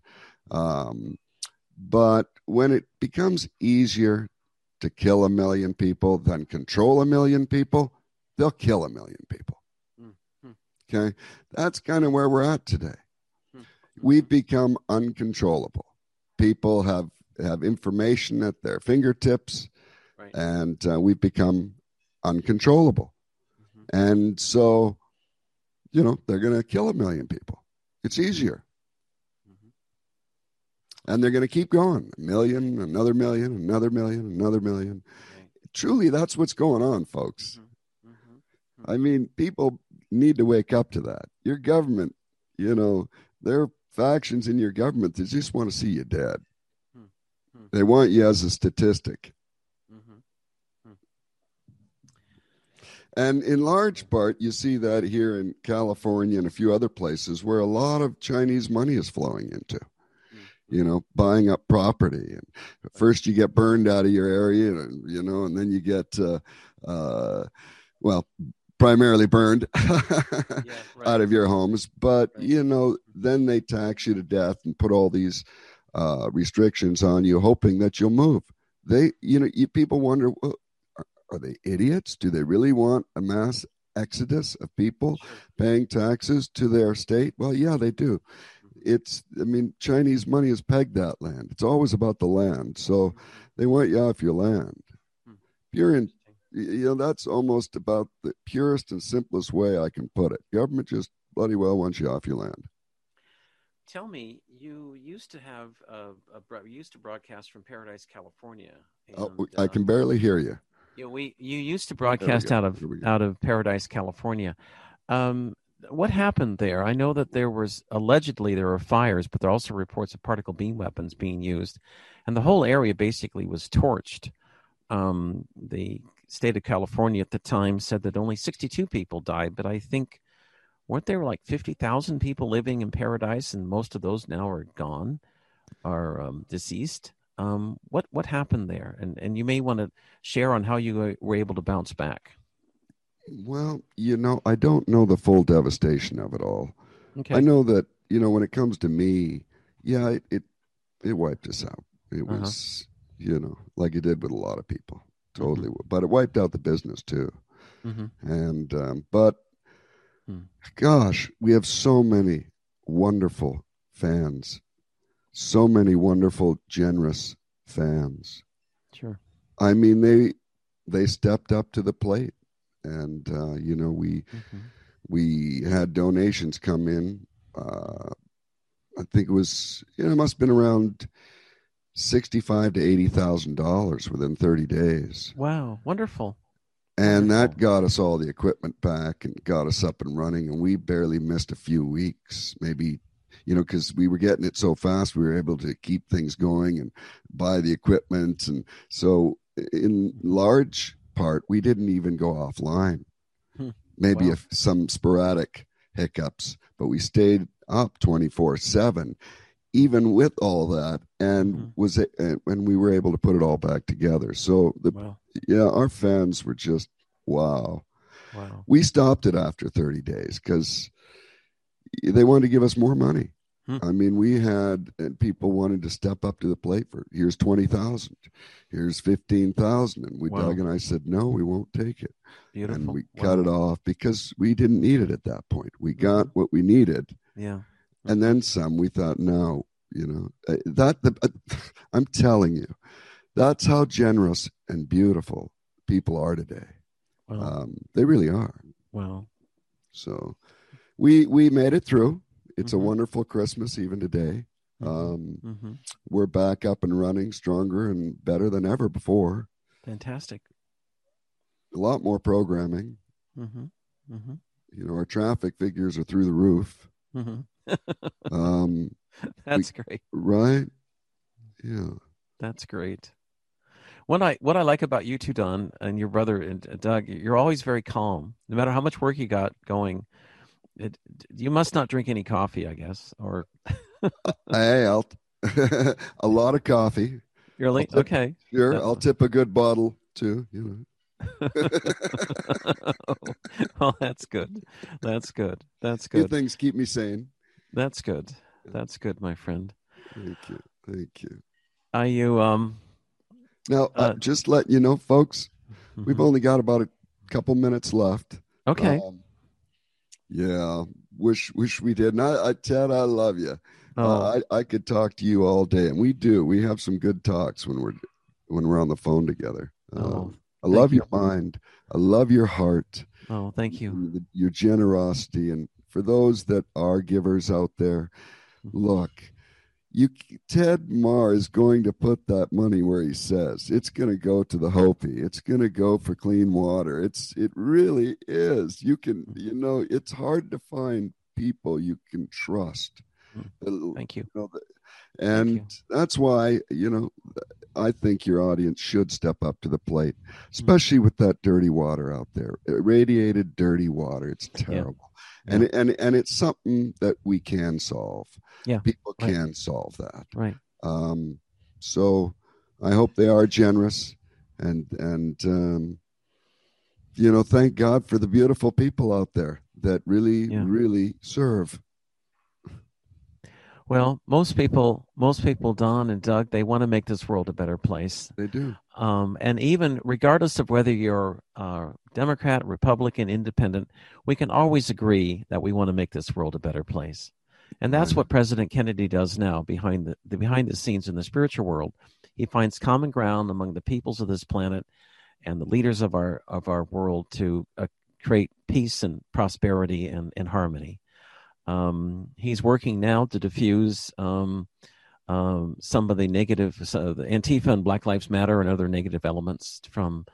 But when it becomes easier to kill 1 million people than control 1 million people, they'll kill 1 million people. Okay? That's kind of where we're at today. We've become uncontrollable. People have information at their fingertips, right. And we've become uncontrollable. And so, they're going to kill 1 million people. It's easier. And they're going to keep going. 1 million, another million, another million, another million. Okay. Truly, that's what's going on, folks. I mean, people need to wake up to that. Your government, there are factions in your government that just want to see you dead. They want you as a statistic. And in large part, you see that here in California and a few other places where a lot of Chinese money is flowing into, buying up property. And first you get burned out of your area, and then you get, primarily burned out of your homes. But, then they tax you to death and put all these restrictions on you, hoping that you'll move. People wonder, well, are they idiots? Do they really want a mass exodus of people paying taxes to their state? Well, yeah, they do. Chinese money has pegged that land. It's always about the land. So they want you off your land. You're in, that's almost about the purest and simplest way I can put it. Government just bloody well wants you off your land. Tell me, you used to have broadcast from Paradise, California. And, I can barely hear you. You used to broadcast out of Paradise, California. What happened there? I know that there were fires, but there are also reports of particle beam weapons being used, and the whole area basically was torched. The state of California at the time said that only 62 people died, but I think weren't there like 50,000 people living in Paradise, and most of those now are gone, are deceased. What happened there? And you may want to share on how you were able to bounce back. Well, I don't know the full devastation of it all. Okay. I know that, when it comes to me, yeah, it wiped us out. It was, like it did with a lot of people. Totally. But it wiped out the business too. And, gosh, we have so many wonderful fans. So many wonderful, generous fans. Sure. I mean, they stepped up to the plate, and we had donations come in. I think it was it must have been around $65,000 to $80,000 within 30 days. Wow, wonderful. And that got us all the equipment back and got us up and running, and we barely missed a few weeks, maybe. Because we were getting it so fast, we were able to keep things going and buy the equipment. And so in large part, we didn't even go offline. Maybe some sporadic hiccups, but we stayed up 24/7, even with all that, and when we were able to put it all back together. So our fans were just, wow. We stopped it after 30 days because they wanted to give us more money. I mean, we had people wanted to step up to the plate for, here's 20,000, here's 15,000. And Doug and I said, no, we won't take it. Beautiful. And we cut it off because we didn't need it at that point. We got what we needed. Yeah. And then some. We thought, no, I'm telling you, that's how generous and beautiful people are today. Wow. They really are. Wow. So we made it through. It's a wonderful Christmas even today. We're back up and running, stronger and better than ever before. Fantastic. A lot more programming. Our traffic figures are through the roof. That's great. Right? Yeah. That's great. What I like about you two, Don, and your brother and Doug, you're always very calm. No matter how much work you got going, you must not drink any coffee, I guess, or. Hey, a lot of coffee. Really? Okay. Sure, I'll tip a good bottle too. Well, that's good. That's good. That's Few good. things keep me sane. That's good. That's good, my friend. Thank you. Thank you. Are you Now, just let you know, folks, we've mhm. only got about a couple minutes left. Okay. Yeah, wish we did. And Ted, I love you. Oh, I could talk to you all day, and we do. We have some good talks when we're on the phone together. oh, I thank love you. your mind. I love your heart. Oh, thank you. Your generosity, and for those that are givers out there, look, Ted Marr is going to put that money where he says. It's going to go to the Hopi. It's going to go for clean water. It really is. It's hard to find people you can trust. Thank you. And Thank you. that's why, I think your audience should step up to the plate, especially with that dirty water out there, irradiated dirty water. It's terrible. Yeah. And it's something that we can solve. Yeah. People Right. can solve that. Right. So I hope they are generous and thank God for the beautiful people out there that really serve. Well, most people, Don and Doug, they want to make this world a better place. They do. And even regardless of whether you're Democrat, Republican, Independent, we can always agree that we want to make this world a better place. And that's what President Kennedy does now behind the scenes in the spiritual world. He finds common ground among the peoples of this planet and the leaders of our world to create peace and prosperity and harmony. He's working now to diffuse some of the negative, the Antifa and Black Lives Matter and other negative elements from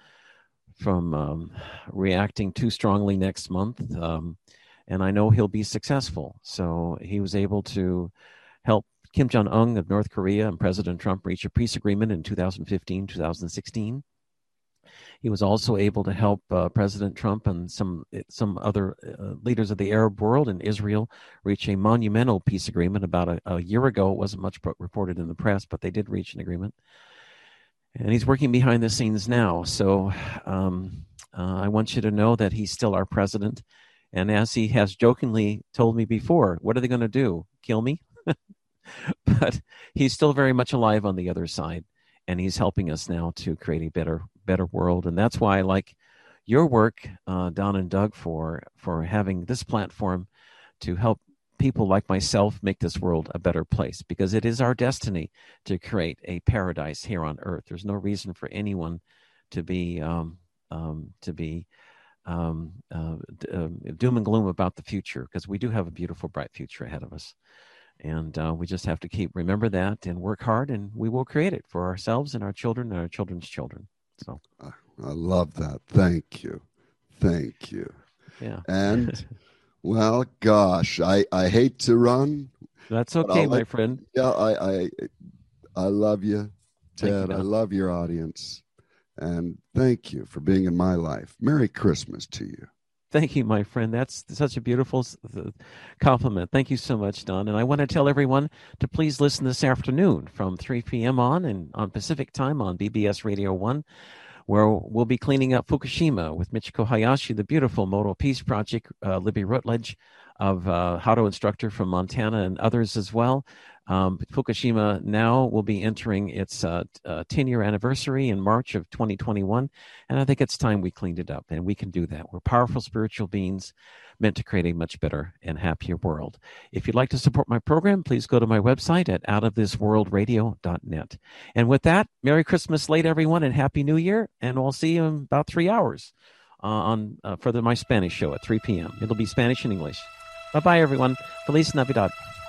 reacting too strongly next month. And I know he'll be successful. So he was able to help Kim Jong-un of North Korea and President Trump reach a peace agreement in 2015, 2016. He was also able to help President Trump and some other leaders of the Arab world and Israel reach a monumental peace agreement about a year ago. It wasn't much reported in the press, but they did reach an agreement. And he's working behind the scenes now. So I want you to know that he's still our president. And as he has jokingly told me before, what are they going to do? Kill me? But he's still very much alive on the other side. And he's helping us now to create a better world. And that's why I like your work, Don and Doug, for having this platform to help people like myself make this world a better place, because it is our destiny to create a paradise here on earth. There's no reason for anyone to be doom and gloom about the future, because we do have a beautiful, bright future ahead of us. And we just have to remember that and work hard, and we will create it for ourselves and our children and our children's children. So I love that. Thank you. Yeah. And well, gosh, I hate to run. That's okay, my friend. Yeah, I love you, Ted. You, I love your audience. And thank you for being in my life. Merry Christmas to you. Thank you, my friend. That's such a beautiful compliment. Thank you so much, Don. And I want to tell everyone to please listen this afternoon from 3 p.m. on Pacific time on BBS Radio 1, where we'll be cleaning up Fukushima with Michiko Hayashi, the beautiful Modal Peace Project, Libby Rutledge of Hado instructor from Montana, and others as well. Fukushima now will be entering its 10-year anniversary in March of 2021, and I think it's time we cleaned it up, and we can do that. We're powerful spiritual beings meant to create a much better and happier world. If you'd like to support my program, please go to my website at outofthisworldradio.net. And with that, Merry Christmas late, everyone, and Happy New Year, and we'll see you in about 3 hours for my Spanish show at 3 p.m. It'll be Spanish and English. Bye-bye, everyone. Feliz Navidad.